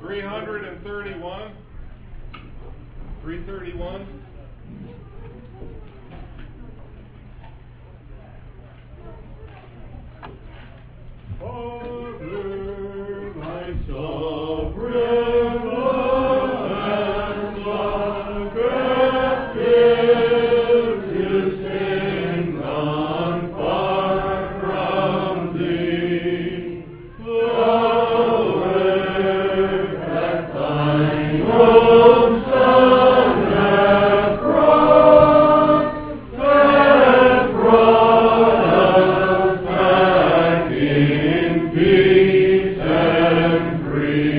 331. 331. Father, thy sovereign and the captives sing none far from thee. The work that thine own Son hath brought us back in peace and free.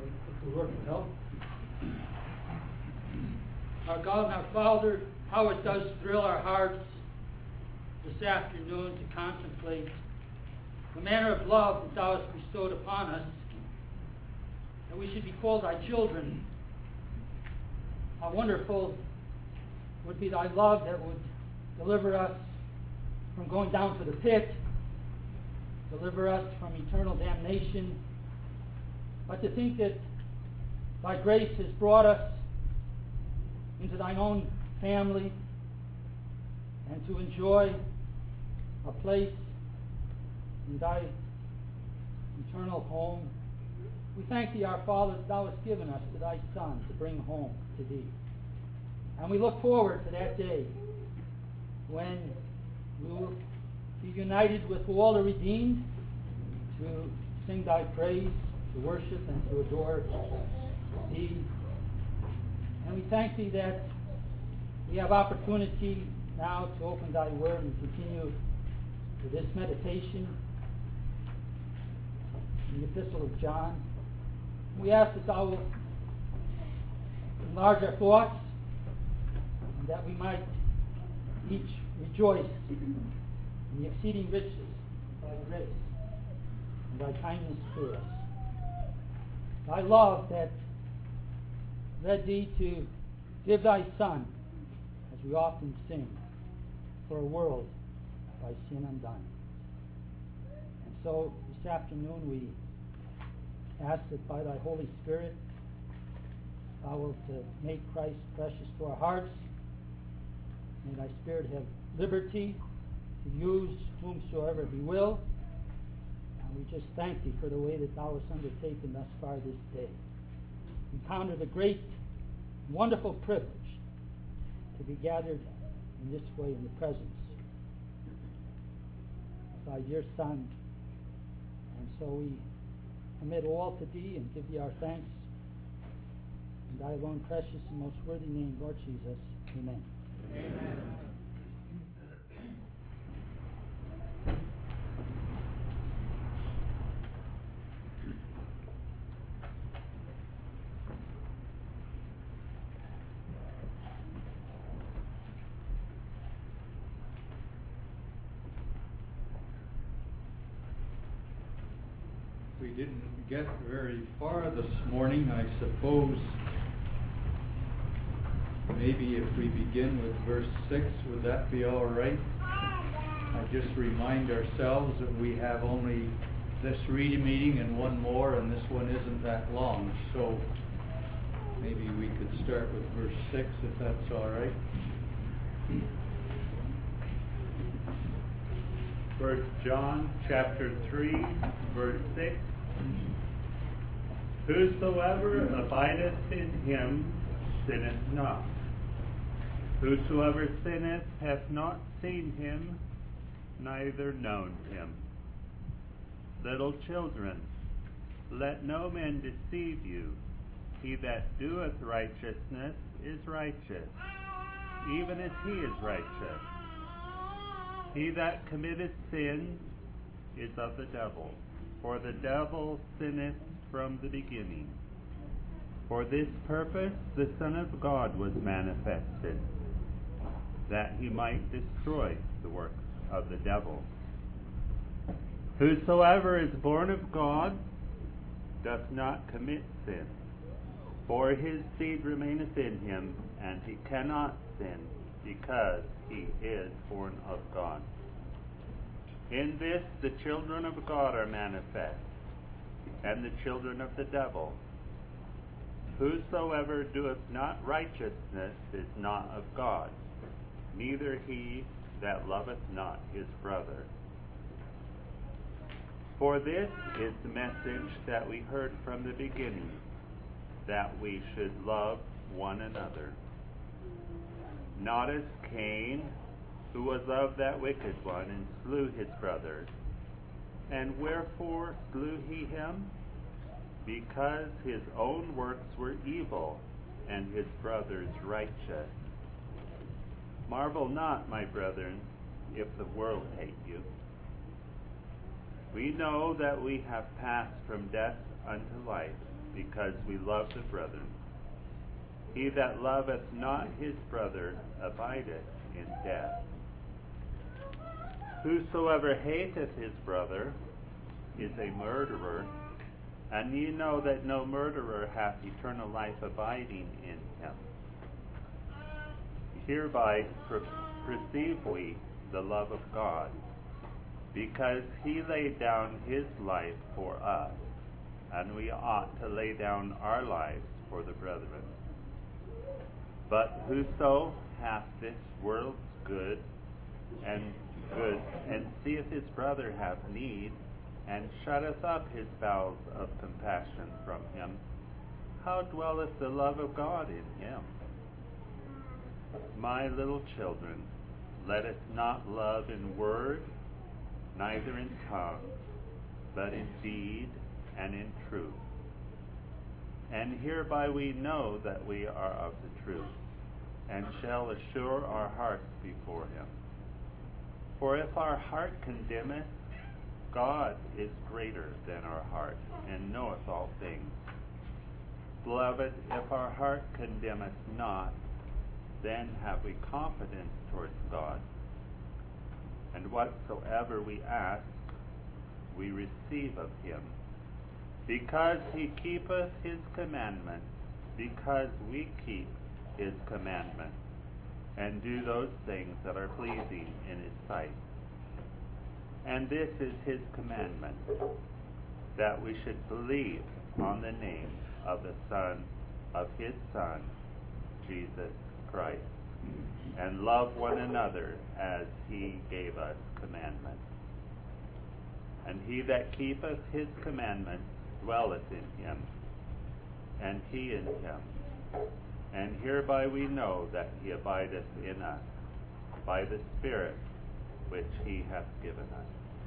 if the Lord would help. Our God and our Father, how it does thrill our hearts this afternoon to contemplate the manner of love that thou hast bestowed upon us, that we should be called thy children. How wonderful would be thy love that would deliver us from going down to the pit, deliver us from eternal damnation. But to think that thy grace has brought us into thine own family and to enjoy a place in thy eternal home. We thank thee, our Father, that thou hast given us to thy Son to bring home to thee. And we look forward to that day when we will be united with all the redeemed to sing thy praise, to worship and to adore thee. And we thank thee that we have opportunity now to open thy word and continue with this meditation in the Epistle of John. We ask that thou wilt enlarge our thoughts and that we might each rejoice in the exceeding riches of thy grace and thy kindness to us. Thy love that led thee to give thy Son, as we often sing, for a world by sin undone. And so this afternoon we ask that by thy Holy Spirit thou wilt make Christ precious to our hearts. May thy Spirit have liberty to use whomsoever he will. And we just thank thee for the way that thou hast undertaken thus far this day. We count it a great, wonderful privilege to be gathered in this way in the presence of thy dear Son. And so we commit all to thee and give thee our thanks. In thy alone precious and most worthy name, Lord Jesus. Amen. Amen. We didn't get very far this morning. I suppose maybe if we begin with verse 6, would that be all right? I just remind ourselves that we have only this reading meeting and one more, and this one isn't that long. So maybe we could start with verse 6 if that's all right. 1 John chapter 3, verse 6. Whosoever abideth in him sinneth not. Whosoever sinneth hath not seen him, neither known him. Little children, let no man deceive you. He that doeth righteousness is righteous, even as he is righteous. He that committeth sin is of the devil, for the devil sinneth from the beginning. For this purpose the Son of God was manifested, that he might destroy the works of the devil. Whosoever is born of God doth not commit sin, for his seed remaineth in him, and he cannot sin, because he is born of God. In this the children of God are manifest, and the children of the devil. Whosoever doeth not righteousness is not of God, neither he that loveth not his brother. For this is the message that we heard from the beginning, that we should love one another. Not as Cain, who was of that wicked one, and slew his brother. And wherefore slew he him? Because his own works were evil, and his brother's righteous. Marvel not, my brethren, if the world hate you. We know that we have passed from death unto life, because we love the brethren. He that loveth not his brother abideth in death. Whosoever hateth his brother is a murderer, and ye know that no murderer hath eternal life abiding in him. Hereby perceive we the love of God, because he laid down his life for us, and we ought to lay down our lives for the brethren. But whoso hath this world's goods, and seeth his brother have need, and shutteth up his bowels of compassion from him, how dwelleth the love of God in him? My little children, let us not love in word, neither in tongue, but in deed and in truth. And hereby we know that we are of the truth, and shall assure our hearts before him. For if our heart condemneth, God is greater than our heart, and knoweth all things. Beloved, if our heart condemneth not, then have we confidence towards God. And whatsoever we ask, we receive of him, because he keepeth his commandments, because we keep his commandments, and do those things that are pleasing in his sight. And this is his commandment, that we should believe on the name of the Son of his Son, Jesus Christ, and love one another as he gave us commandment. And he that keepeth his commandments dwelleth in him, and he in him. And hereby we know that he abideth in us, by the Spirit which he hath given us.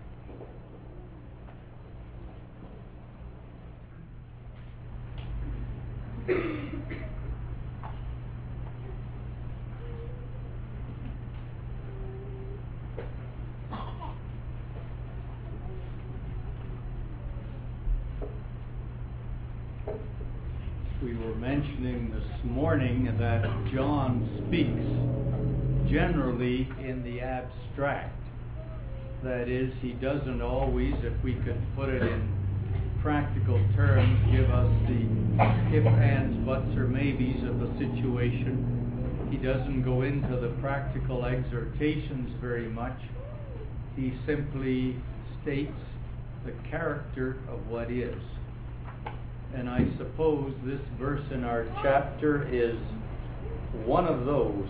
We were mentioning this morning that John speaks generally in the abstract. That is, he doesn't always, if we could put it in practical terms, give us the if, ands, buts, or maybes of the situation. He doesn't go into the practical exhortations very much. He simply states the character of what is. And I suppose this verse in our chapter is one of those.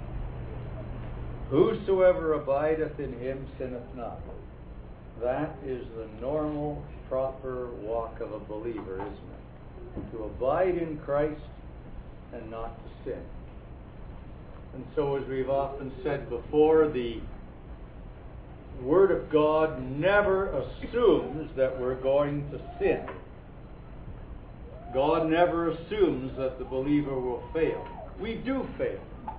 Whosoever abideth in him sinneth not. That is the normal, proper walk of a believer, isn't it? To abide in Christ and not to sin. And so, as we've often said before, the Word of God never assumes that we're going to sin. God never assumes that the believer will fail. We do fail.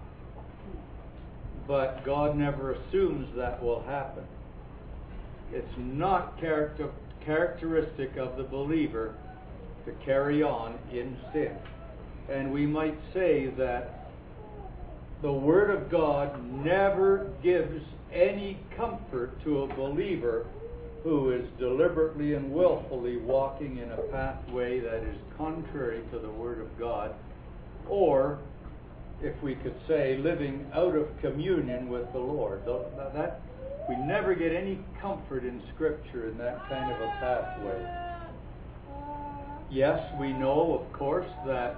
But God never assumes that will happen. It's not characteristic of the believer to carry on in sin. And we might say that the Word of God never gives any comfort to a believer who is deliberately and willfully walking in a pathway that is contrary to the Word of God, or, if we could say, living out of communion with the Lord. That we never get any comfort in Scripture in that kind of a pathway. Yes, we know, of course, that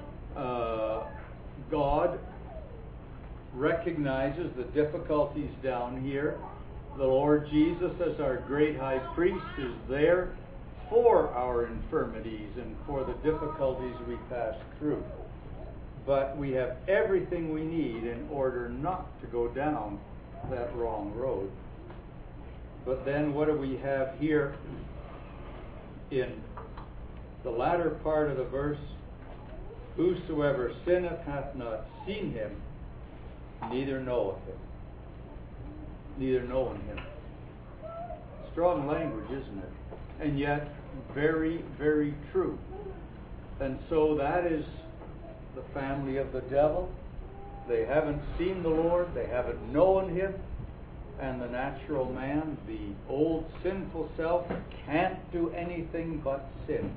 God recognizes the difficulties down here. The Lord Jesus, as our great high priest, is there for our infirmities and for the difficulties we pass through. But we have everything we need in order not to go down that wrong road. But then what do we have here in the latter part of the verse? Whosoever sinneth hath not seen him, neither knoweth him. Neither knowing him. Strong language, isn't it? And yet very, very true. And so that is the family of the devil. They haven't seen the Lord, they haven't known Him, and the natural man, the old sinful self, can't do anything but sin.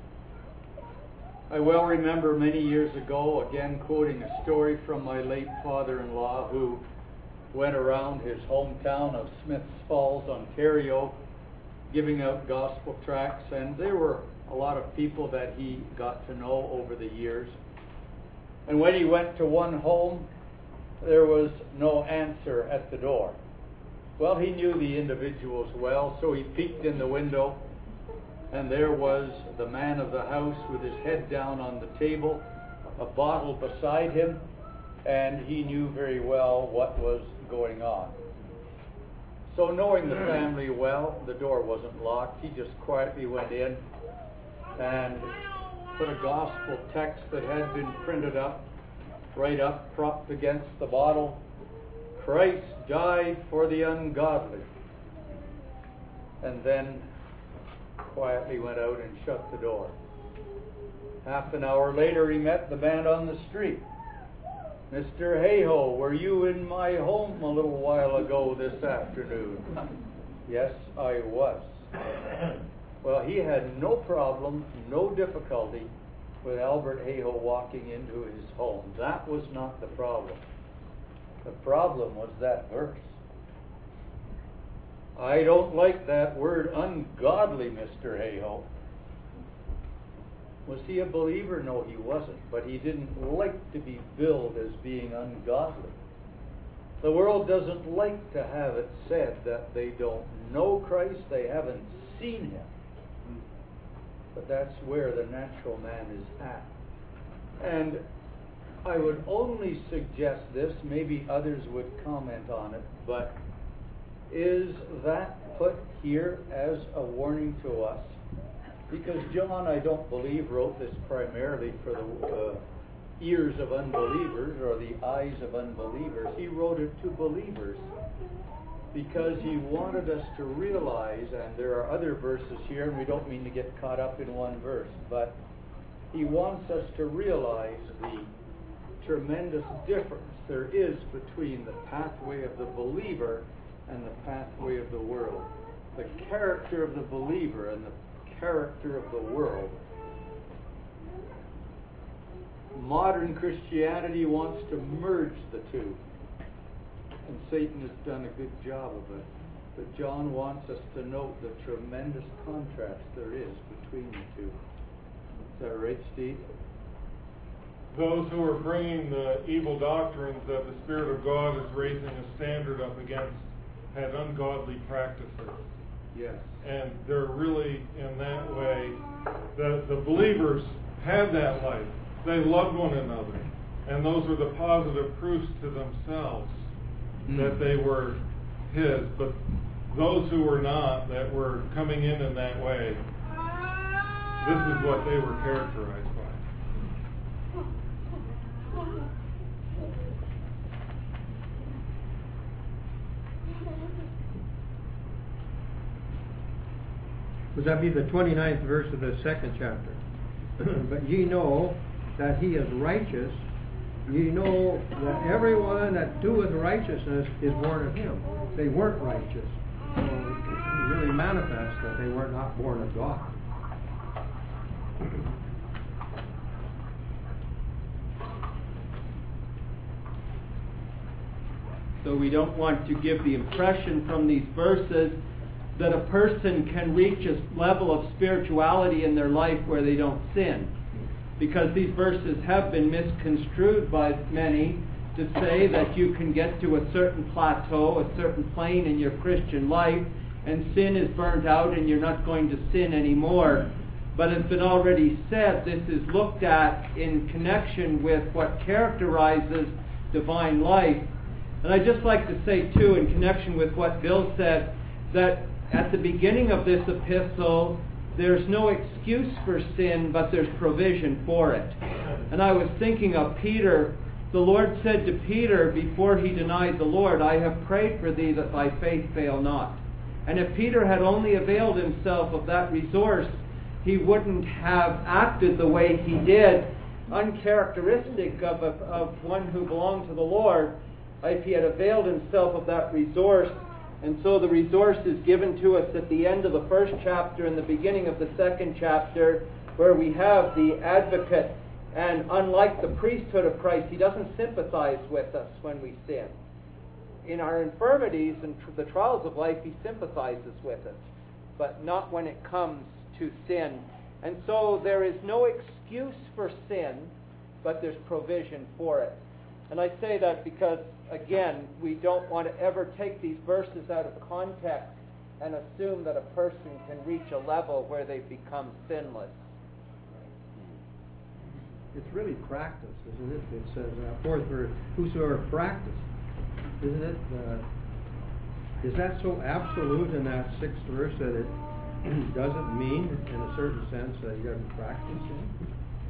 I well remember many years ago, again quoting a story from my late father-in-law, who went around his hometown of Smiths Falls, Ontario, giving out gospel tracts, and there were a lot of people that he got to know over the years. And when he went to one home, there was no answer at the door. Well, he knew the individuals well, so he peeked in the window, and there was the man of the house with his head down on the table, a bottle beside him, and he knew very well what was going on. So knowing the family well, the door wasn't locked. He just quietly went in and put a gospel text that had been printed up, right up, propped against the bottle. Christ died for the ungodly. And then quietly went out and shut the door. Half an hour later, he met the man on the street. Mr. Hayhoe, were you in my home a little while ago this afternoon? Yes, I was. Well, he had no problem, no difficulty with Albert Hayhoe walking into his home. That was not the problem. The problem was that verse. I don't like that word ungodly, Mr. Hayhoe. Was he a believer? No, he wasn't. But he didn't like to be billed as being ungodly. The world doesn't like to have it said that they don't know Christ, they haven't seen Him. But that's where the natural man is at. And I would only suggest this, maybe others would comment on it, but is that put here as a warning to us? Because John, I don't believe, wrote this primarily for the ears of unbelievers or the eyes of unbelievers. He wrote it to believers because he wanted us to realize, and there are other verses here, and we don't mean to get caught up in one verse, but he wants us to realize the tremendous difference there is between the pathway of the believer and the pathway of the world. The character of the believer and the character of the world. Modern Christianity wants to merge the two, and Satan has done a good job of it. But John wants us to note the tremendous contrast there is between the two. Is that right, Steve? Those who are bringing the evil doctrines that the Spirit of God is raising a standard up against had ungodly practices. Yes. And they're really, in that way, the believers had that life. They loved one another. And those were the positive proofs to themselves that they were His. But those who were not, that were coming in that way, this is what they were characterized by. Would that be the 29th verse of the second chapter? But ye know that He is righteous. Ye know that everyone that doeth righteousness is born of Him. They weren't righteous. So it really manifests that they were not born of God. So we don't want to give the impression from these verses that a person can reach a level of spirituality in their life where they don't sin. Because these verses have been misconstrued by many to say that you can get to a certain plateau, a certain plane in your Christian life, and sin is burnt out and you're not going to sin anymore. But it's been already said, this is looked at in connection with what characterizes divine life. And I'd just like to say, too, in connection with what Bill said, that at the beginning of this epistle, there's no excuse for sin, but there's provision for it. And I was thinking of Peter. The Lord said to Peter before he denied the Lord, I have prayed for thee that thy faith fail not. And if Peter had only availed himself of that resource, he wouldn't have acted the way he did, uncharacteristic of one who belonged to the Lord, if he had availed himself of that resource. And so the resource is given to us at the end of the first chapter and the beginning of the second chapter, where we have the advocate. And unlike the priesthood of Christ, he doesn't sympathize with us when we sin. In our infirmities and the trials of life, he sympathizes with us, but not when it comes to sin. And so there is no excuse for sin, but there's provision for it. And I say that because, again, we don't want to ever take these verses out of context and assume that a person can reach a level where they become sinless. It's really practice, isn't it? It says, fourth verse, whosoever practice. Isn't it? Is that so absolute in that sixth verse that it doesn't mean, in a certain sense, that you have to practice it?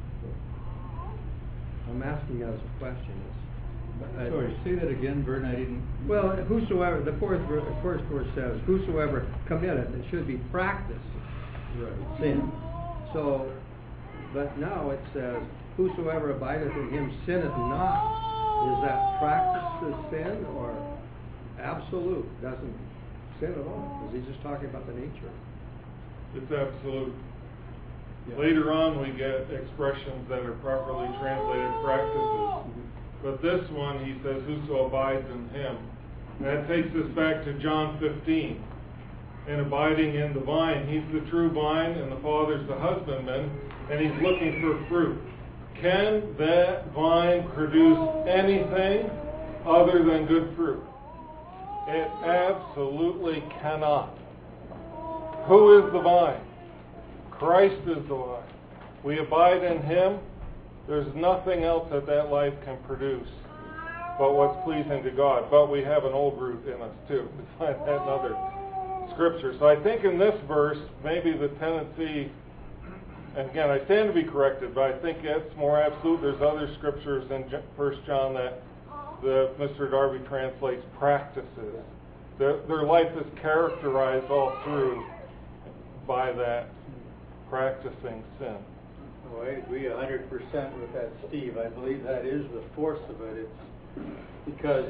I'm asking as a question. Sorry, say that again, Vern. I didn't. Well, whosoever, the fourth verse says, whosoever committeth, it should be practice sin. So, but now it says, whosoever abideth in him sinneth not. Is that practice the sin or absolute? Doesn't sin at all? Is he just talking about the nature? It's absolute. Yeah. Later on, we get expressions that are properly translated practices. But this one, he says, whoso abides in him. And that takes us back to John 15. And abiding in the vine. He's the true vine, and the Father's the husbandman, and he's looking for fruit. Can that vine produce anything other than good fruit? It absolutely cannot. Who is the vine? Christ is the vine. We abide in him. There's nothing else that life can produce but what's pleasing to God. But we have an old root in us too. We find that in other scripture. So I think in this verse, maybe the tendency, and again, I stand to be corrected, but I think it's more absolute. There's other scriptures in 1 John that Mr. Darby translates practices. Their life is characterized all through by that practicing sin. Oh, I agree 100% with that, Steve. I believe that is the force of it. It's because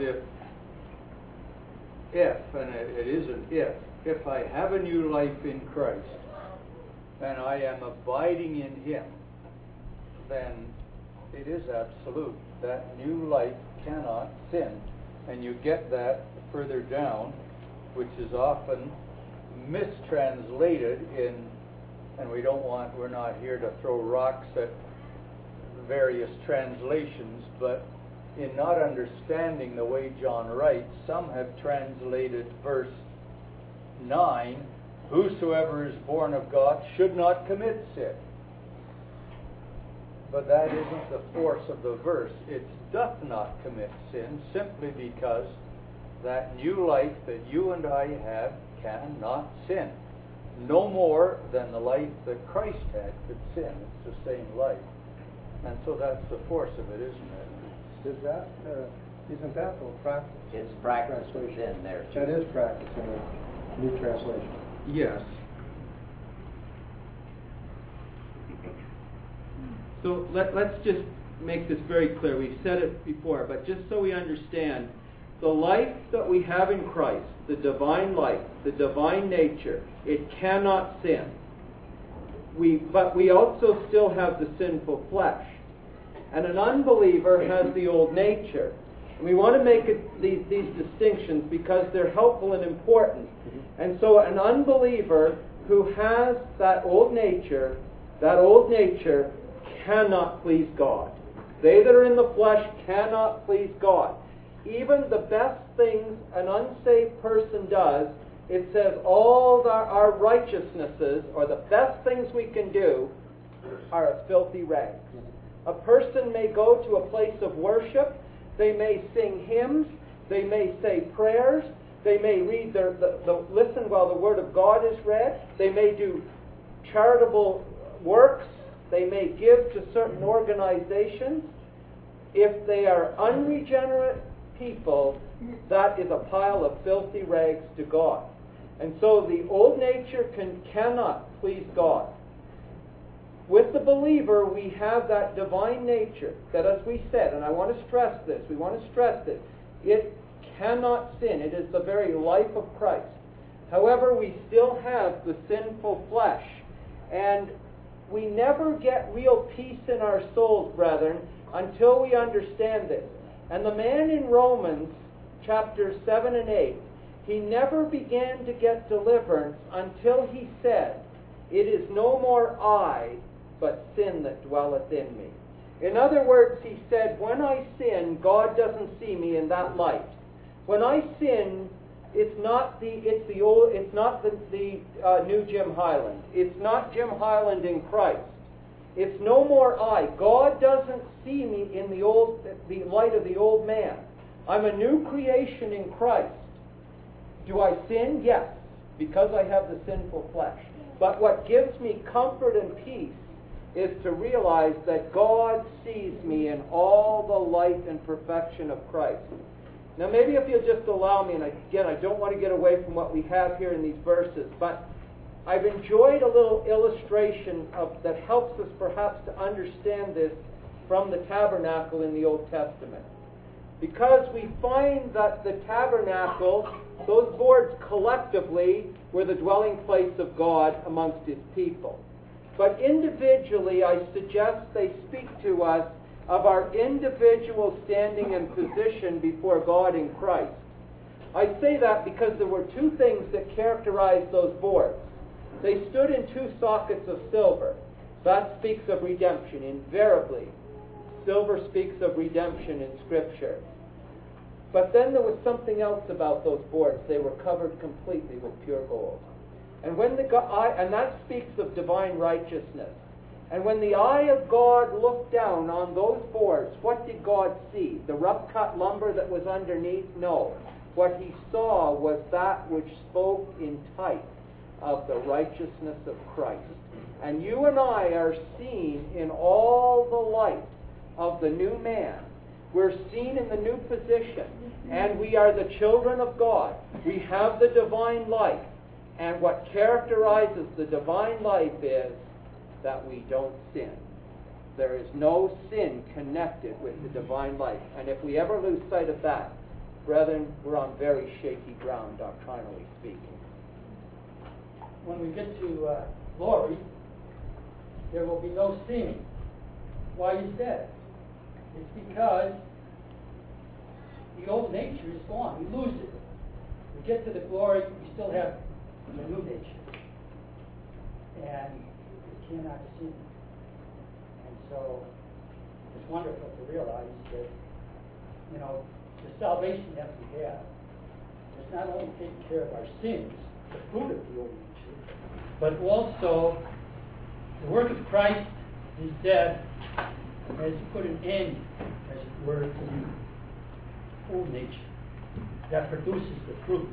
if, and it is an if I have a new life in Christ, and I am abiding in him, then it is absolute. That new life cannot sin. And you get that further down, which is often mistranslated in, and we're not here to throw rocks at various translations, but in not understanding the way John writes, some have translated verse 9, whosoever is born of God should not commit sin. But that isn't the force of the verse. It doth not commit sin simply because that new life that you and I have cannot sin. No more than the life that Christ had could sin. It's the same life. And so that's the force of it, isn't it? Is that, isn't that the practice? It's practice within there too. That is practice in the New Translation. Yes. So let's just make this very clear. We've said it before, but just so we understand, the life that we have in Christ, the divine life, the divine nature, it cannot sin. But we also still have the sinful flesh. And an unbeliever has the old nature. And we want to make these distinctions because they're helpful and important. And so an unbeliever who has that old nature cannot please God. They that are in the flesh cannot please God. Even the best things an unsaved person does, it says all our righteousnesses, or the best things we can do, are as filthy rags. A person may go to a place of worship, they may sing hymns, they may say prayers, they may read listen while the Word of God is read, they may do charitable works, they may give to certain organizations. If they are unregenerate people, that is a pile of filthy rags to God. And so the old nature cannot please God. with the believer, we have that divine nature that, as we said, and I want to stress this, it cannot sin. It is the very life of Christ. However, we still have the sinful flesh. And we never get real peace in our souls, brethren, until we understand this. And the man in Romans chapters 7 and 8, he never began to get deliverance until he said, "It is no more I, but sin that dwelleth in me." In other words, he said, when I sin, God doesn't see me in that light. When I sin, it's not the new Jim Highland. It's not Jim Highland in Christ. It's no more I. God doesn't see me in the light of the old man. I'm a new creation in Christ. Do I sin? Yes, because I have the sinful flesh. But what gives me comfort and peace is to realize that God sees me in all the light and perfection of Christ. Now maybe if you'll just allow me, and again, I don't want to get away from what we have here in these verses, but I've enjoyed a little illustration that helps us perhaps to understand this from the tabernacle in the Old Testament. Because we find that the tabernacle, those boards collectively were the dwelling place of God amongst His people. But individually, I suggest they speak to us of our individual standing and position before God in Christ. I say that because there were two things that characterized those boards. They stood in two sockets of silver. That speaks of redemption. Invariably, silver speaks of redemption in Scripture. But then there was something else about those boards. They were covered completely with pure gold. And that speaks of divine righteousness. And when the eye of God looked down on those boards, what did God see? The rough-cut lumber that was underneath? No. What He saw was that which spoke in type of the righteousness of Christ. And you and I are seen in all the light of the new man. We're seen in the new position. And we are the children of God. We have the divine life. And what characterizes the divine life is that we don't sin. There is no sin connected with the divine life. And if we ever lose sight of that, brethren, we're on very shaky ground, doctrinally speaking. When we get to glory, there will be no sinning. Why is that? It's because the old nature is gone. We lose it. We get to the glory, we still have the new nature. And we cannot sin. And so it's wonderful to realize that, the salvation that we have is not only taking care of our sins, the fruit of the old nature, but also the work of Christ, His death, has put an end, as it were, to the old nature that produces the fruit,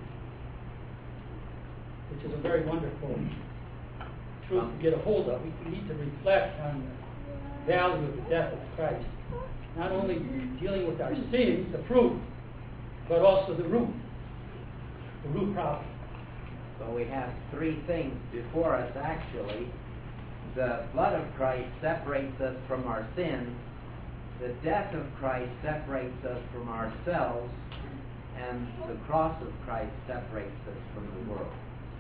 which is a very wonderful truth to get a hold of. We need to reflect on the value of the death of Christ, not only dealing with our sins, the fruit, but also the root problem. So we have three things before us, actually. The blood of Christ separates us from our sins. The death of Christ separates us from ourselves. And the cross of Christ separates us from the world.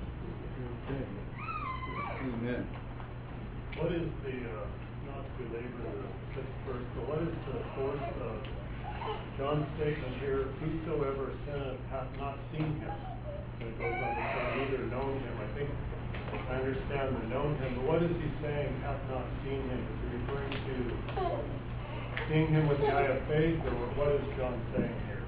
Amen. What is not to belabor the sixth verse, but what is the force of John's statement here, whosoever sinneth hath not seen him? And it goes on to say, neither known him. I think I understand the known him, but what is he saying, hath not seen him? Is he referring to seeing him with the eye of faith, or what is John saying here?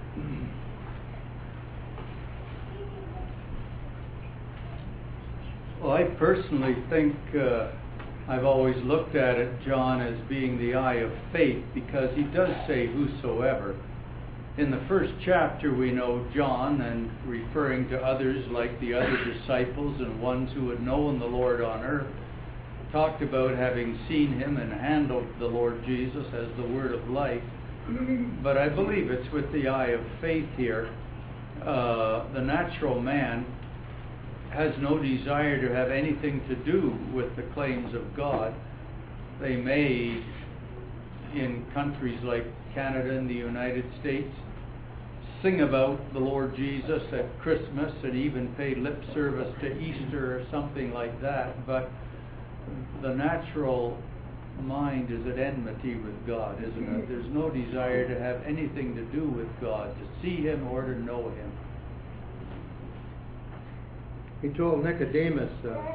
Well, I personally think I've always looked at it, John, as being the eye of faith, because he does say whosoever. In the first chapter we know John, and referring to others like the other disciples and ones who had known the Lord on earth, talked about having seen him and handled the Lord Jesus as the word of life. But I believe it's with the eye of faith here. The natural man has no desire to have anything to do with the claims of God. they may, in countries like Canada and the United States, sing about the Lord Jesus at Christmas and even pay lip service to Easter or something like that, but the natural mind is at enmity with God, isn't it? There's no desire to have anything to do with God, to see Him or to know Him. He told Nicodemus,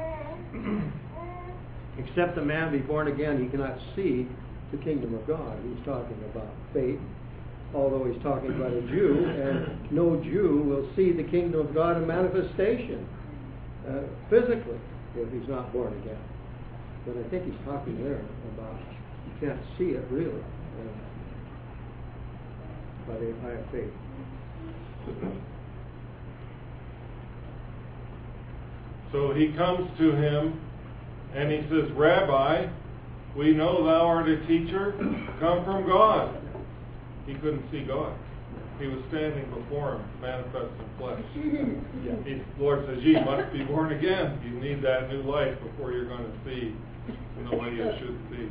except a man be born again, he cannot see the kingdom of God. He's talking about faith, although he's talking about a Jew, and no Jew will see the kingdom of God in manifestation physically if he's not born again. But I think he's talking there about you can't see it really, but I have faith. So he comes to him and he says, Rabbi, we know thou art a teacher come from God. He couldn't see God. He was standing before him, manifest in flesh. The Lord says, ye must be born again. You need that new life before you're going to see in the way you should see.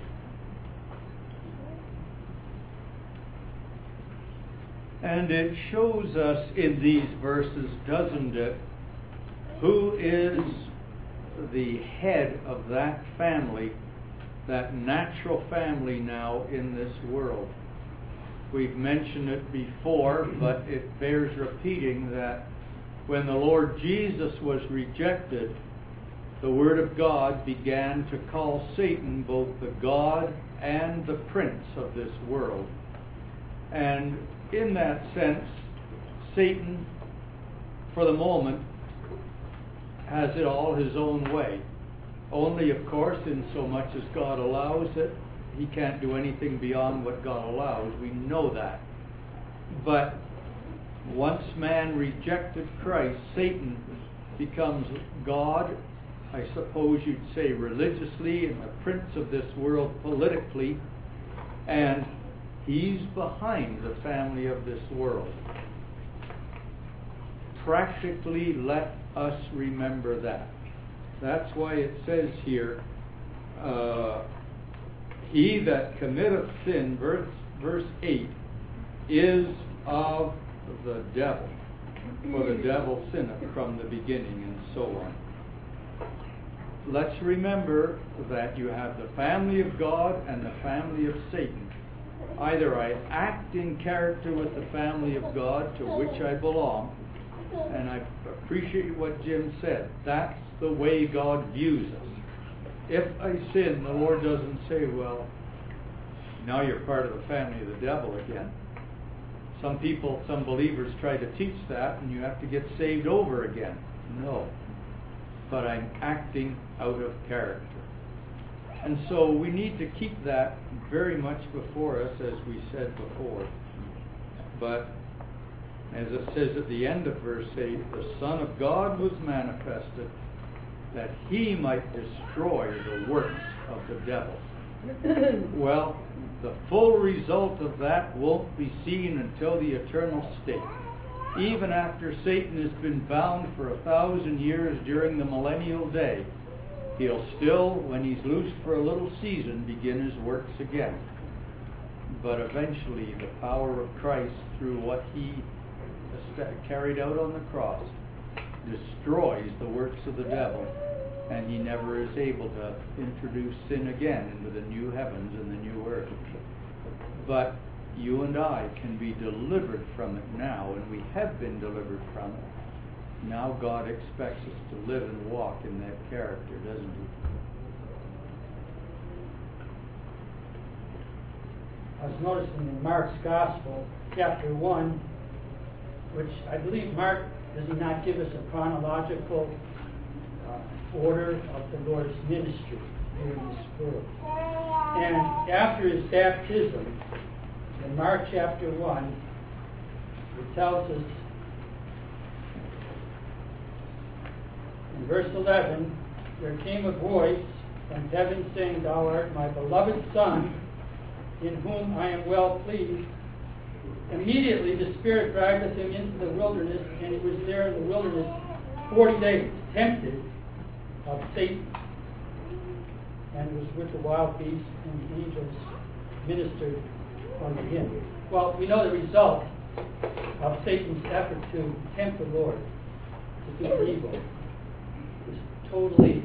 And it shows us in these verses, doesn't it, who is the head of that family, that natural family now in this world. We've mentioned it before, but it bears repeating that when the Lord Jesus was rejected, the Word of God began to call Satan both the God and the prince of this world. And in that sense, Satan, for the moment, has it all his own way. Only, of course, in so much as God allows it. He can't do anything beyond what God allows. We know that. But once man rejected Christ, Satan becomes God, I suppose you'd say religiously, and the prince of this world politically, and he's behind the family of this world. Practically, let us remember that. That's why it says here, he that committeth sin, verse 8, is of the devil. For the devil sinneth from the beginning, and so on. Let's remember that you have the family of God and the family of Satan. Either I act in character with the family of God to which I belong, and I appreciate what Jim said. That's the way God views us. If I sin, the Lord doesn't say, well, now you're part of the family of the devil again. Some people, some believers try to teach that, and you have to get saved over again. No. But I'm acting out of character. And so we need to keep that very much before us, as we said before. But as it says at the end of verse 8, the Son of God was manifested that he might destroy the works of the devil. Well, the full result of that won't be seen until the eternal state. Even after Satan has been bound for 1,000 years during the millennial day, he'll still, when he's loosed for a little season, begin his works again. But eventually, the power of Christ, through what he carried out on the cross, destroys the works of the devil, and he never is able to introduce sin again into the new heavens and the new earth. But you and I can be delivered from it now, and we have been delivered from it. Now God expects us to live and walk in that character, doesn't he? I was noticing in Mark's Gospel, chapter 1, which I believe Mark, does he not give us a chronological order of the Lord's ministry here in this world? And after his baptism, in Mark chapter 1, it tells us in verse 11, there came a voice from heaven saying, Thou art my beloved Son, in whom I am well pleased. Immediately the Spirit driveth him into the wilderness, and he was there in the wilderness 40 days, tempted of Satan. and was with the wild beasts, and the angels ministered unto him. Well, we know the result of Satan's effort to tempt the Lord to do evil was totally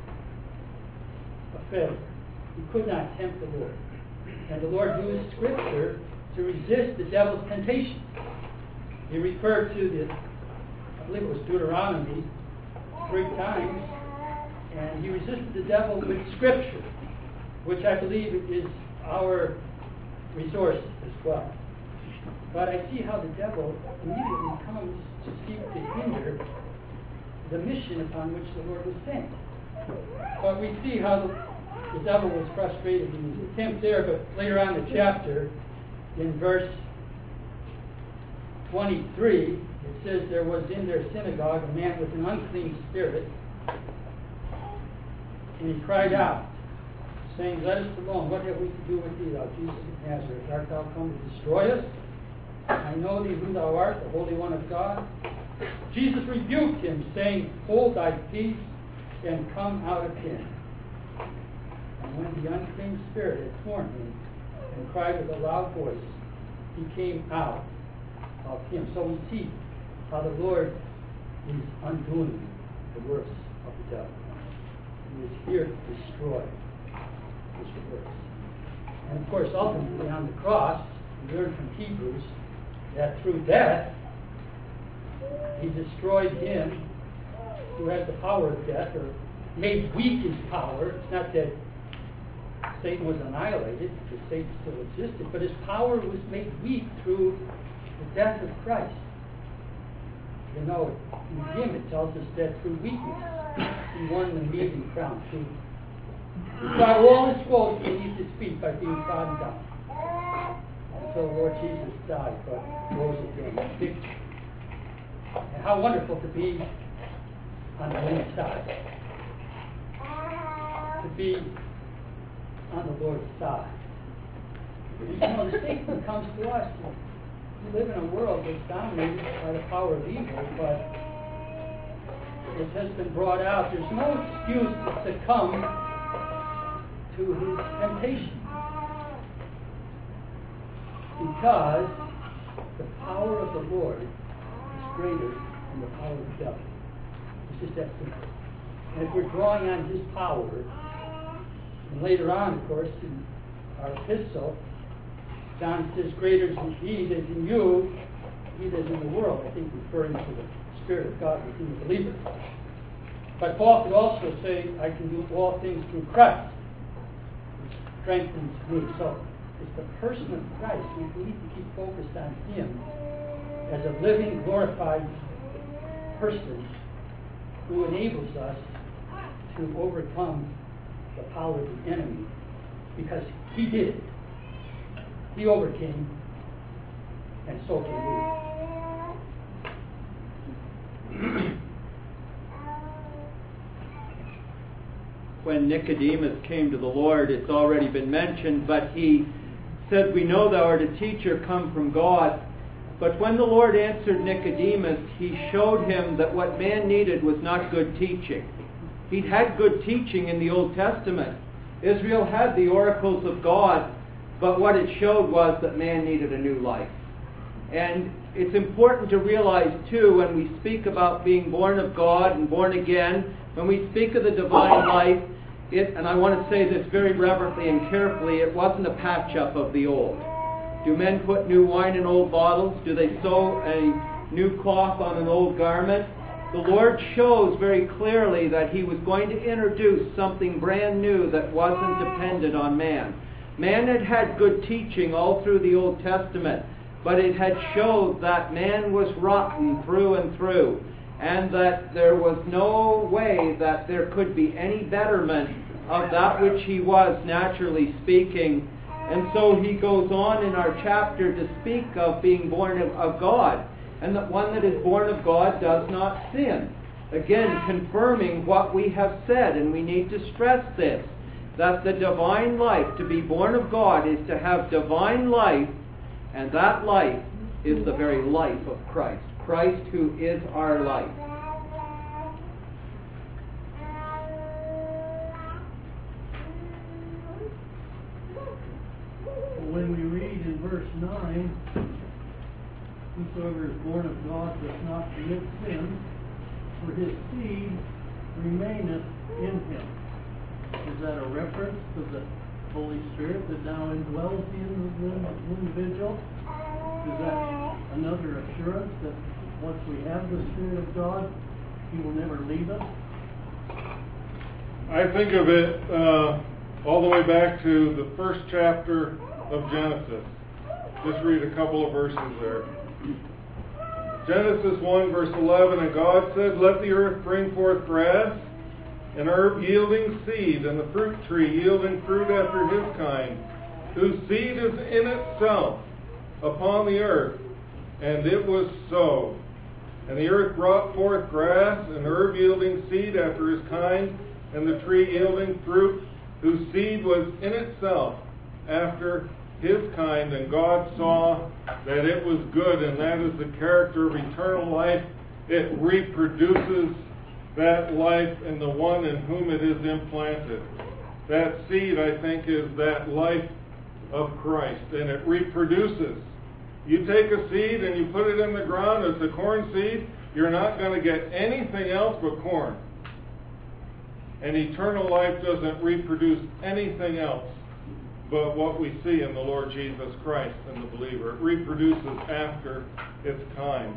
a failure. He could not tempt the Lord. And the Lord used Scripture to resist the devil's temptation. He referred to I believe it was Deuteronomy 3 times, and he resisted the devil with Scripture, which I believe is our resource as well. But I see how the devil immediately comes to seek to hinder the mission upon which the Lord was sent. But we see how the devil was frustrated in his attempt there, but later on in the chapter, in verse 23, it says, there was in their synagogue a man with an unclean spirit, and he cried out, saying, let us alone, what have we to do with thee, thou Jesus of Nazareth? Art thou come to destroy us? I know thee who thou art, the Holy One of God. Jesus rebuked him, saying, hold thy peace, and come out of him. And when the unclean spirit had torn him, and cried with a loud voice, he came out of him. So we see how the Lord is undoing the works of the devil. He is here to destroy his works. And of course, ultimately on the cross, we learn from Hebrews that through death, he destroyed him who had the power of death, or made weak his power. It's not that Satan was annihilated, because Satan still existed, but his power was made weak through the death of Christ. You know, in him it tells us that through weakness he won the maiden crown. He brought all his foes beneath his feet by being trodden down. Until the Lord Jesus died, but rose again in victory. And how wonderful to be on the winning side. To be on the Lord's side. You know, the Satan comes to us. We live in a world that's dominated by the power of evil, but it has been brought out. There's no excuse to succumb to his temptation. Because the power of the Lord is greater than the power of the devil. It's just that simple. And if we're drawing on his power, and later on, of course, in our epistle, John says, greater is he that is in you, he that is in the world. I think referring to the Spirit of God within the believer. But Paul could also say, I can do all things through Christ, which strengthens me. So it's the person of Christ. We need to keep focused on him as a living, glorified person who enables us to overcome the power of the enemy, because he did it. He overcame, and so can we. When Nicodemus came to the Lord, it's already been mentioned, but he said, we know thou art a teacher come from God. But when the Lord answered Nicodemus, he showed him that what man needed was not good teaching. He'd had good teaching in the Old Testament. Israel had the oracles of God, but what it showed was that man needed a new life. And it's important to realize, too, when we speak about being born of God and born again, when we speak of the divine life, and I want to say this very reverently and carefully, it wasn't a patch-up of the old. Do men put new wine in old bottles? Do they sew a new cloth on an old garment? The Lord shows very clearly that he was going to introduce something brand new that wasn't dependent on man. Man had had good teaching all through the Old Testament, but it had showed that man was rotten through and through, and that there was no way that there could be any betterment of that which he was, naturally speaking. And so he goes on in our chapter to speak of being born of God, and that one that is born of God does not sin. Again, confirming what we have said, and we need to stress this, that the divine life, to be born of God, is to have divine life, and that life is the very life of Christ. Christ who is our life. when we read in verse 9, whosoever is born of God does not commit sin, for his seed remaineth in him. Is that a reference to the Holy Spirit that now indwells in the individual? Is that another assurance that once we have the Spirit of God, He will never leave us? I think of it all the way back to the first chapter of Genesis. Just read a couple of verses there. Genesis 1 verse 11, and God said, let the earth bring forth grass, and herb yielding seed, and the fruit tree yielding fruit after his kind, whose seed is in itself upon the earth. And it was so. And the earth brought forth grass, and herb yielding seed after his kind, and the tree yielding fruit, whose seed was in itself after his kind. And God saw that it was good, and that is the character of eternal life. It reproduces that life in the one in whom it is implanted. That seed, I think, is that life of Christ, and it reproduces. You take a seed and you put it in the ground, it's a corn seed, you're not going to get anything else but corn. And eternal life doesn't reproduce anything else but what we see in the Lord Jesus Christ and the believer. It reproduces after its kind.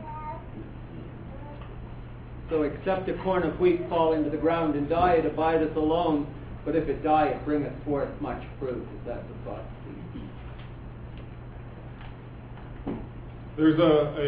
So except a corn of wheat fall into the ground and die, it abideth alone. But if it die, it bringeth forth much fruit. Is that the thought? There's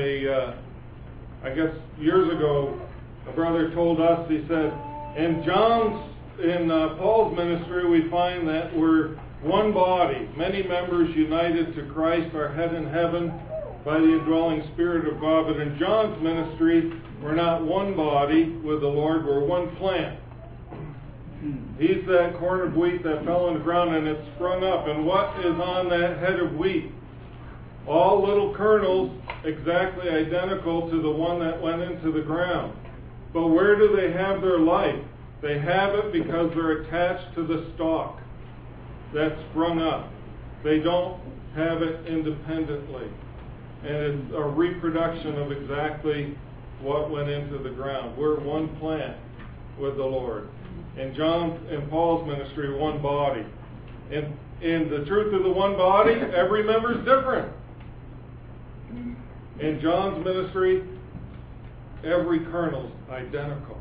I guess years ago, a brother told us, he said, in Paul's ministry, we find that we're one body, many members united to Christ, our head in heaven, by the indwelling Spirit of God. But in John's ministry, we're not one body with the Lord, we're one plant. He's that corn of wheat that fell on the ground and it sprung up. And what is on that head of wheat? All little kernels exactly identical to the one that went into the ground. But where do they have their life? They have it because they're attached to the stalk that sprung up. They don't have it independently. And it's a reproduction of exactly what went into the ground. We're one plant with the Lord. In Paul's ministry, one body. In the truth of the one body, every member's different. In John's ministry, every kernel's identical.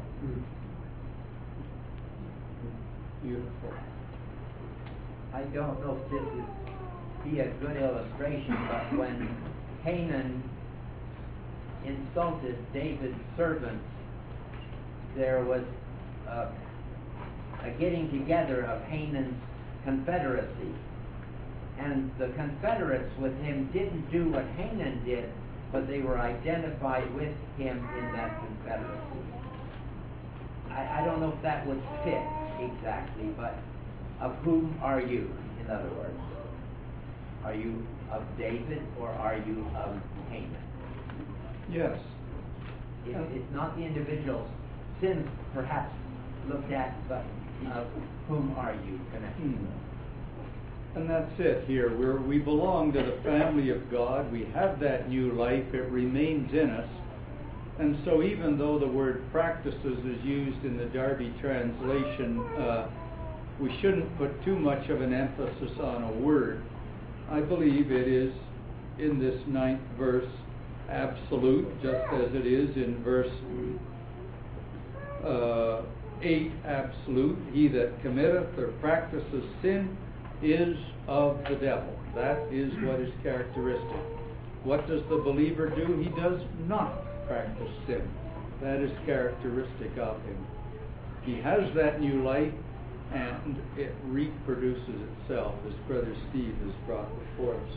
Beautiful. I don't know if this is be a good illustration, but when Hanan insulted David's servants, there was a getting together of Hanan's confederacy. And the confederates with him didn't do what Hanan did, but they were identified with him in that confederacy. I don't know if that would fit exactly, but of whom are you, in other words? Are you of David or are you of Hanan? Yes. It's not the individual's sins perhaps looked at, but of whom are you connected with? And that's it here. We belong to the family of God. We have that new life. It remains in us. And so even though the word practices is used in the Darby translation, we shouldn't put too much of an emphasis on a word. I believe it is, in this 9th verse, absolute, just as it is in verse 8, absolute. He that committeth or practices sin is of the devil. That is what is characteristic. What does the believer do? He does not practice sin. That is characteristic of him. He has that new life, and it reproduces itself, as Brother Steve has brought before us.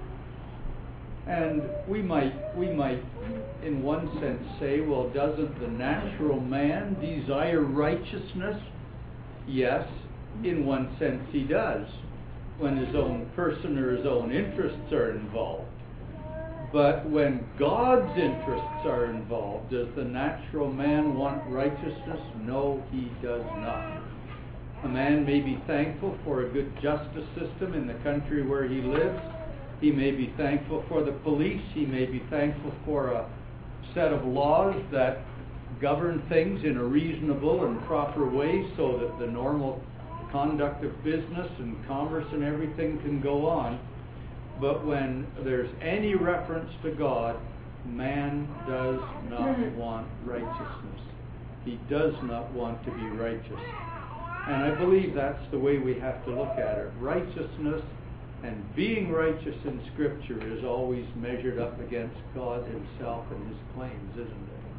And we might, in one sense, say, well, doesn't the natural man desire righteousness? Yes, in one sense he does, when his own person or his own interests are involved. But when God's interests are involved, does the natural man want righteousness? No, he does not. A man may be thankful for a good justice system in the country where he lives, He may be thankful for the police. He may be thankful for a set of laws that govern things in a reasonable and proper way so that the normal conduct of business and commerce and everything can go on. But when there's any reference to God, man does not want righteousness. He does not want to be righteous. And I believe that's the way we have to look at it. Righteousness and being righteous in Scripture is always measured up against God himself and his claims, isn't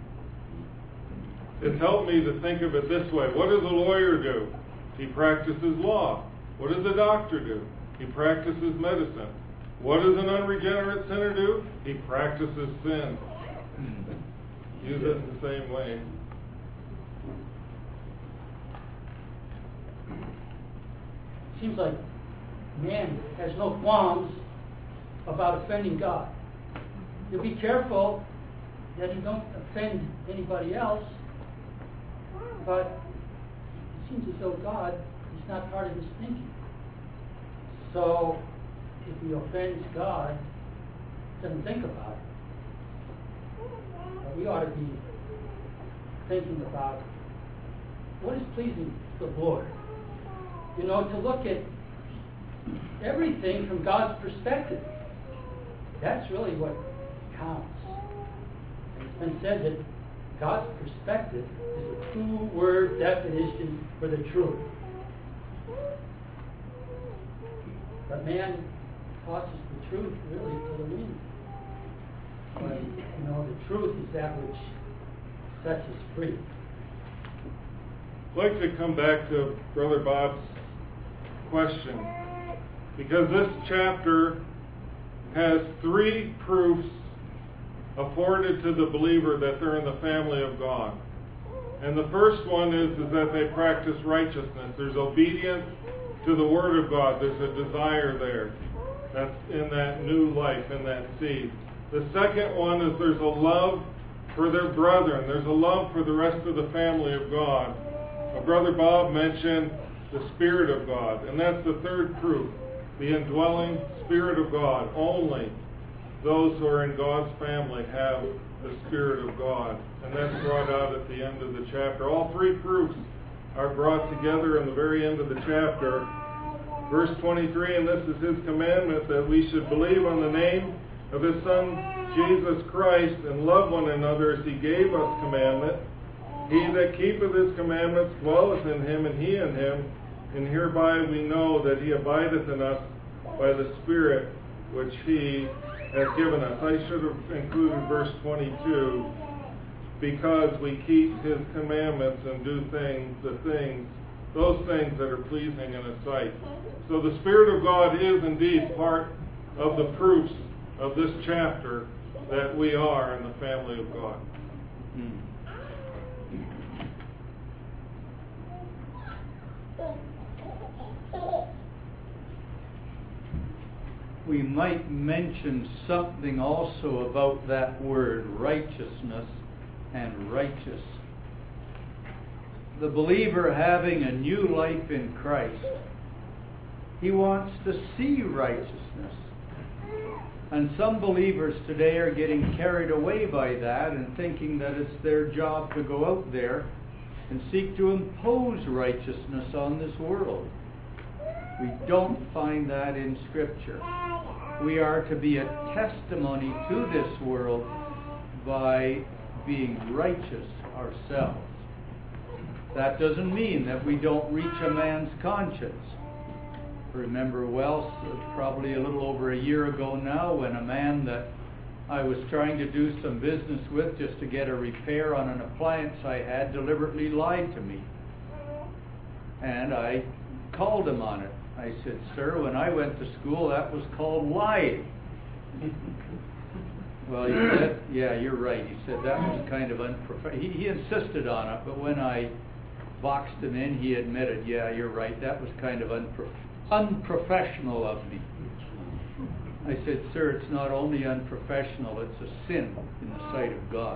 it? It's helped me to think of it this way. What does a lawyer do? He practices law. What does a doctor do? He practices medicine. What does an unregenerate sinner do? He practices sin. Use it the same way. Seems like man has no qualms about offending God. You be careful that you don't offend anybody else, but it seems as though God is not part of his thinking. So if he offends God, doesn't think about it. But we ought to be thinking about what is pleasing to the Lord. You know, to look at everything from God's perspective. That's really what counts. And it's been said that God's perspective is a two-word definition for the truth. But man tosses the truth really to the wind. But, you know, the truth is that which sets us free. I'd like to come back to Brother Bob's question, because this chapter has three proofs afforded to the believer that they're in the family of God. And the first one is that they practice righteousness. There's obedience to the Word of God. There's a desire there. That's in that new life, in that seed. The second one is there's a love for their brethren. There's a love for the rest of the family of God. Brother Bob mentioned the Spirit of God, and that's the third proof, the indwelling Spirit of God. Only those who are in God's family have the Spirit of God, and that's brought out at the end of the chapter. All three proofs are brought together in the very end of the chapter. Verse 23, and this is his commandment, that we should believe on the name of his Son, Jesus Christ, and love one another as he gave us commandment. He that keepeth his commandments dwelleth in him, and he in him. And hereby we know that he abideth in us by the Spirit which he hath given us. I should have included verse 22, because we keep his commandments and do those things that are pleasing in his sight. So the Spirit of God is indeed part of the proofs of this chapter that we are in the family of God. We might mention something also about that word, righteousness and righteous. The believer having a new life in Christ, he wants to see righteousness. And some believers today are getting carried away by that and thinking that it's their job to go out there and seek to impose righteousness on this world. We don't find that in Scripture. We are to be a testimony to this world by being righteous ourselves. That doesn't mean that we don't reach a man's conscience. I remember well, probably a little over a year ago now, when a man that I was trying to do some business with just to get a repair on an appliance I had deliberately lied to me. And I called him on it. I said, "Sir, when I went to school, that was called lying." Well, he said, "Yeah, you're right." He said, "That was kind of unprofessional." He insisted on it, but when I boxed him in, he admitted, "Yeah, you're right. That was kind of unprofessional of me." I said, "Sir, it's not only unprofessional, it's a sin in the sight of God."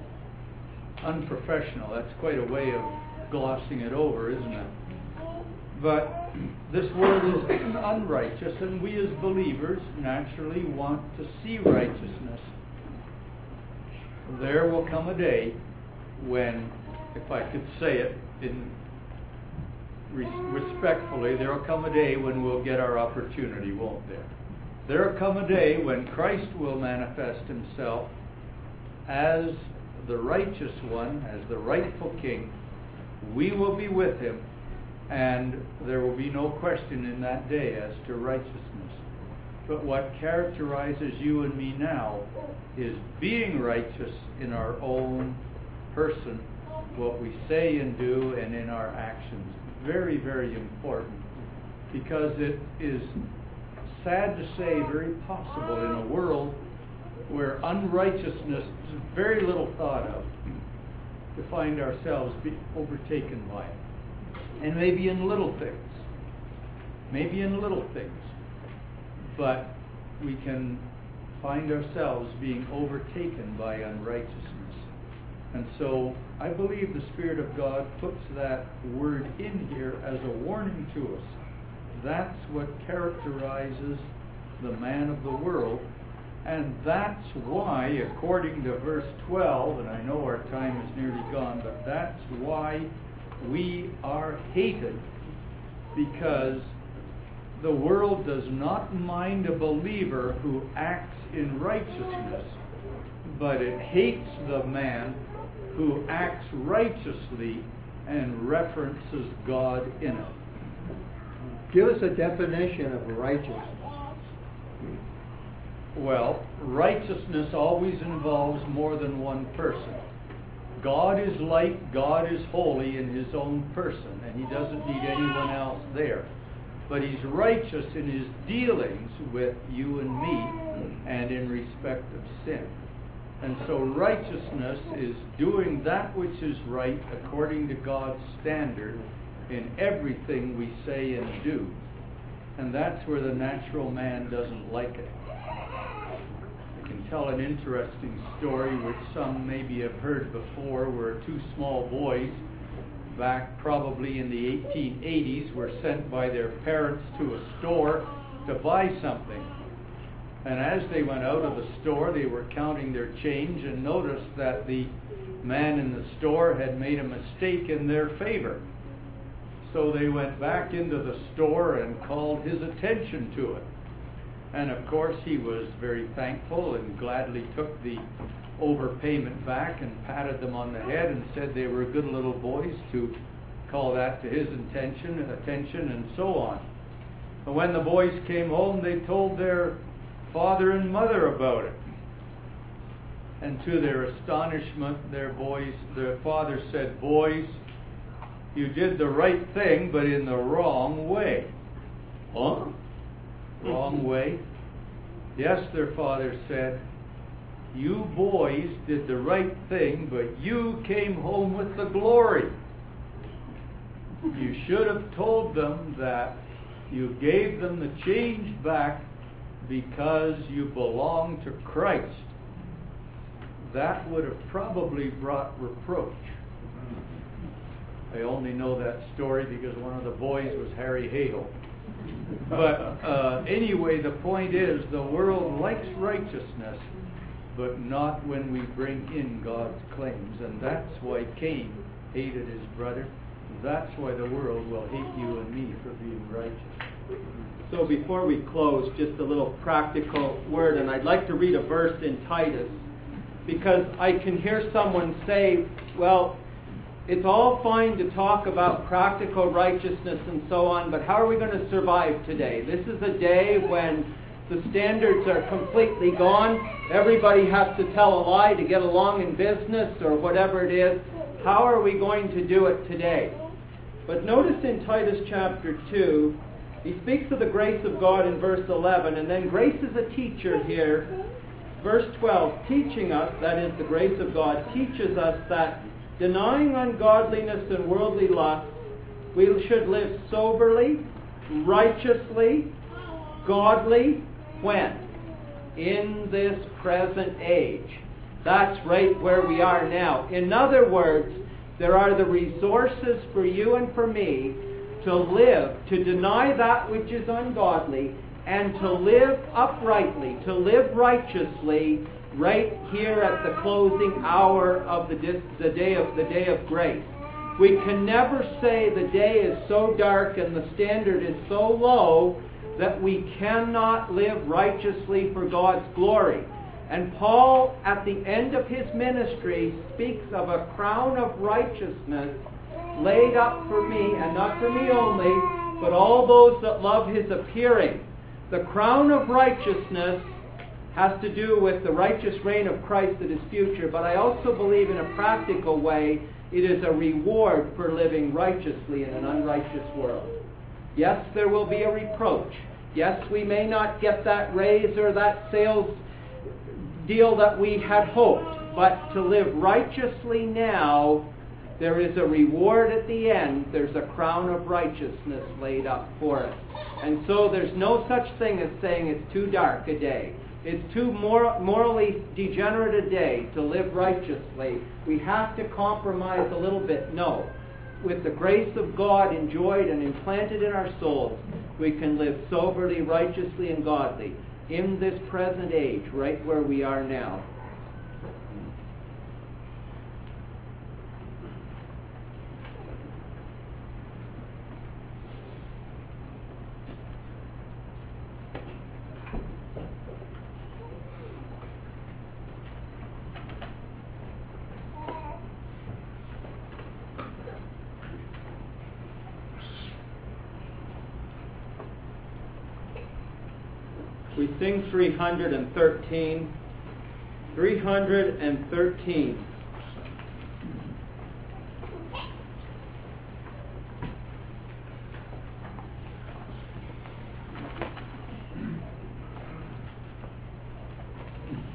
Unprofessional, that's quite a way of glossing it over, isn't it? But this world is unrighteous, and we as believers naturally want to see righteousness. There will come a day when, if I could say it respectfully, there will come a day when we'll get our opportunity, won't there? There will come a day when Christ will manifest himself as the righteous one, as the rightful king. We will be with him, and there will be no question in that day as to righteousness. But what characterizes you and me now is being righteous in our own person, what we say and do, and in our actions. Very, very important, because it is sad to say very possible in a world where unrighteousness is very little thought of, to find ourselves be overtaken by it. And maybe in little things. But we can find ourselves being overtaken by unrighteousness. And so I believe the Spirit of God puts that word in here as a warning to us. That's what characterizes the man of the world. And that's why, according to verse 12, and I know our time is nearly gone, but that's why we are hated, because the world does not mind a believer who acts in righteousness, but it hates the man who acts righteously and references God in it. Give us a definition of righteousness. Well, righteousness always involves more than one person. God is light, God is holy in his own person, and he doesn't need anyone else there. But he's righteous in his dealings with you and me and in respect of sin. And so righteousness is doing that which is right according to God's standard in everything we say and do. And that's where the natural man doesn't like it. I can tell an interesting story which some maybe have heard before, where two small boys back probably in the 1880s were sent by their parents to a store to buy something. And as they went out of the store, they were counting their change and noticed that the man in the store had made a mistake in their favor. So they went back into the store and called his attention to it. And of course he was very thankful and gladly took the overpayment back and patted them on the head and said they were good little boys to call that to his attention and so on. But when the boys came home, they told their father and mother about it. And to their astonishment, their father said, "Boys, you did the right thing, but in the wrong way." Huh? Wrong way? Yes, their father said, "You boys did the right thing, but you came home with the glory. You should have told them that you gave them the change back because you belong to Christ." That would have probably brought reproach. I only know that story because one of the boys was Harry Hale. But anyway, the point is, the world likes righteousness, but not when we bring in God's claims. And that's why Cain hated his brother. That's why the world will hate you and me for being righteous. So before we close, just a little practical word, and I'd like to read a verse in Titus, because I can hear someone say, well, it's all fine to talk about practical righteousness and so on, but how are we going to survive today? This is a day when the standards are completely gone. Everybody has to tell a lie to get along in business or whatever it is. How are we going to do it today? But notice in Titus chapter 2, he speaks of the grace of God in verse 11, and then grace is a teacher here. Verse 12, teaching us, that is the grace of God, teaches us that denying ungodliness and worldly lusts, we should live soberly, righteously, godly, when? In this present age. That's right where we are now. In other words, there are the resources for you and for me to live, to deny that which is ungodly, and to live uprightly, to live righteously, right here at the closing hour of the day of grace. We can never say the day is so dark and the standard is so low that we cannot live righteously for God's glory. And Paul, at the end of his ministry, speaks of a crown of righteousness laid up for me, and not for me only, but all those that love his appearing. The crown of righteousness has to do with the righteous reign of Christ that is future, but I also believe in a practical way it is a reward for living righteously in an unrighteous world. Yes, there will be a reproach. Yes, we may not get that raise or that sales deal that we had hoped, but to live righteously now, there is a reward at the end. There's a crown of righteousness laid up for us. And so there's no such thing as saying it's too dark a day. It's too morally degenerate a day to live righteously. We have to compromise a little bit. No. With the grace of God enjoyed and implanted in our souls, we can live soberly, righteously, and godly in this present age, right where we are now. We sing 313. 313.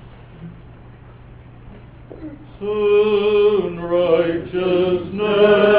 Soon righteousness